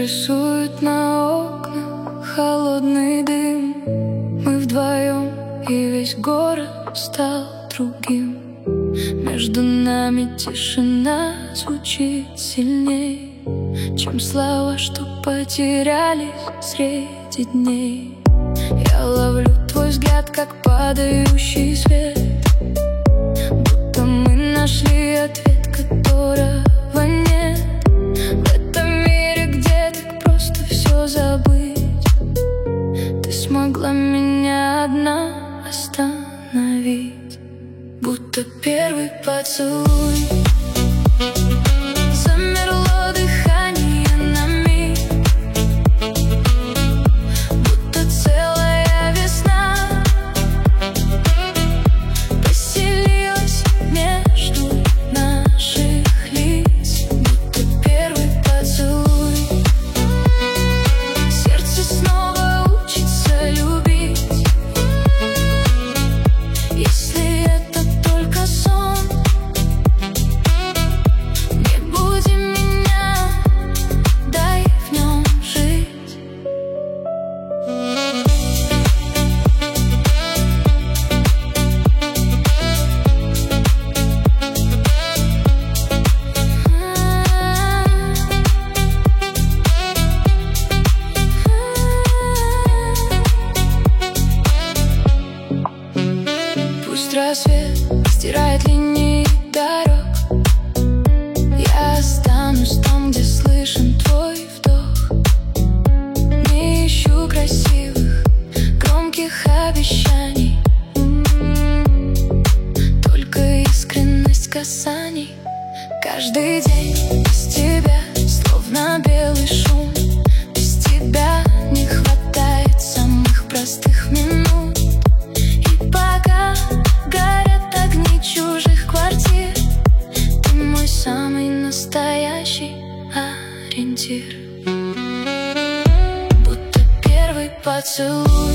рисует на окнах холодный дым. Мы вдвоем, и весь город стал другим. Между нами тишина звучит сильней, чем слова, что потерялись среди дней. Я ловлю твой взгляд, как падающий свет, будто мы нашли ответ, которого нет. В этом мире, где так просто все забыть, ты смогла меня одна остановить. Будто первый поцелуй, замерло дыхание на миг, будто целая весна поселилась между наших лиц. Будто первый поцелуй, сердце снова учится любить. Если это только сон, не буди меня, дай в нем жить. Пусть рассвет стирает линии дорог, я останусь там, где слышен твой вдох. Не ищу красивых, громких обещаний, только искренность касаний. Каждый день без тебя словно белый шум. Без тебя не хватает самых простых минут. И пока горят огни чужих квартир, ты мой самый настоящий ориентир. Будто первый поцелуй,